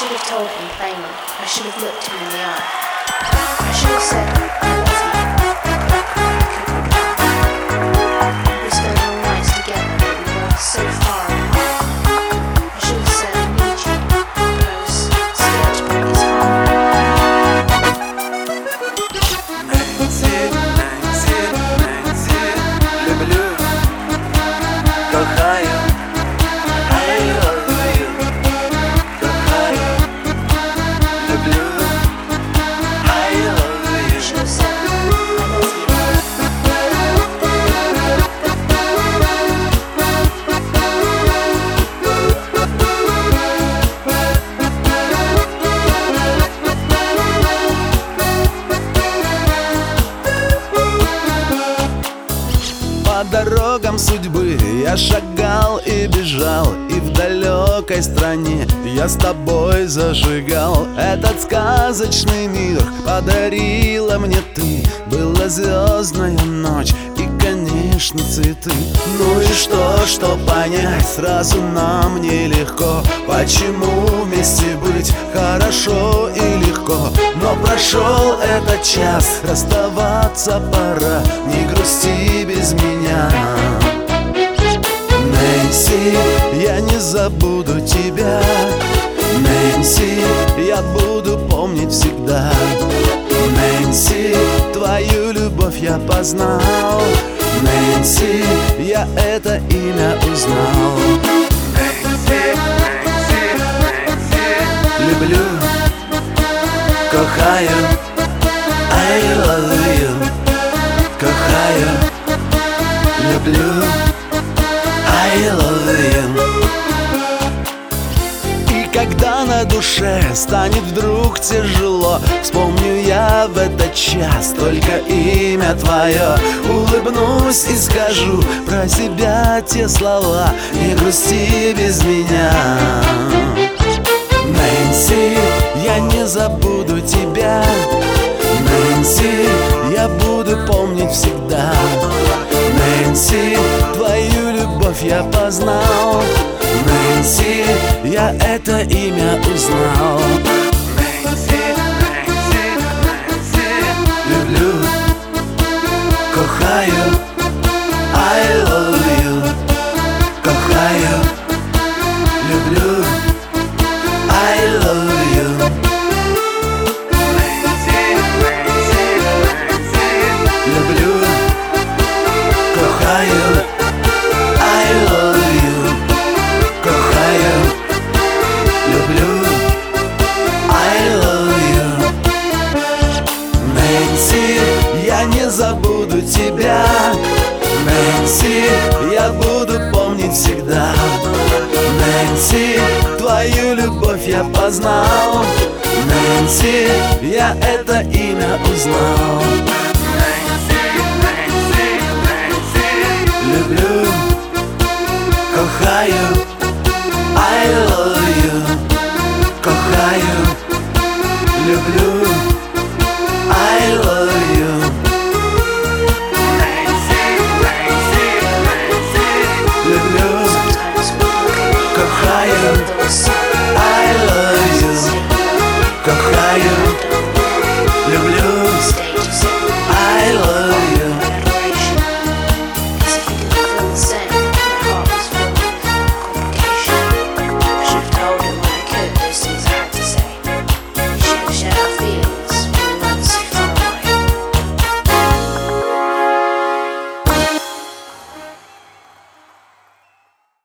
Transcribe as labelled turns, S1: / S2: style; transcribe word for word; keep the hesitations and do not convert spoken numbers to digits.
S1: should have told him plainly. I should have looked him in the eye. I should have said, I love you. We spent long nights together, but we were so far apart. I should have said, I need you. I was scared to break his heart.
S2: Нэнси, Нэнси, Нэнси, люблю, кохаю, I love you, кохаю, люблю, I love you.
S1: I should have said, I love you.
S3: По дорогам судьбы я шагал и бежал, и в далекой стране я с тобой зажигал. Этот сказочный мир подарила мне ты. Была звездная ночь и, конечно, цветы. Ну и что, что понять сразу нам нелегко. Почему вместе быть хорошо и легко? Но прошел этот час, расставаться пора. Не грусти без меня, Нэнси, я не забуду тебя. Нэнси, я буду помнить всегда. Нэнси, твою любовь я познал. Нэнси, я это имя узнал.
S2: Нэнси, Нэнси, Нэнси,
S3: Люблю, кохаю, I love you, кохаю, люблю, I love you. И когда на душе станет вдруг тяжело, вспомню я в этот час только имя твое. Улыбнусь и скажу про себя те слова: не грусти без меня. Нэнси, я не забуду тебя. Нэнси, я буду помнить всегда. Нэнси, твою любовь я познал. Нэнси, я это имя узнал.
S2: Нэнси, Нэнси, Нэнси,
S3: Люблю, кохаю, I love you, кохаю, люблю, I love you.
S2: Нэнси, Нэнси, Нэнси,
S3: Люблю, кохаю, I love you, кохаю, люблю, I love you. Нэнси, я не забуду тебя. Нэнси, я буду помнить всегда. Нэнси, твою любовь я познал. Нэнси, я это имя узнал.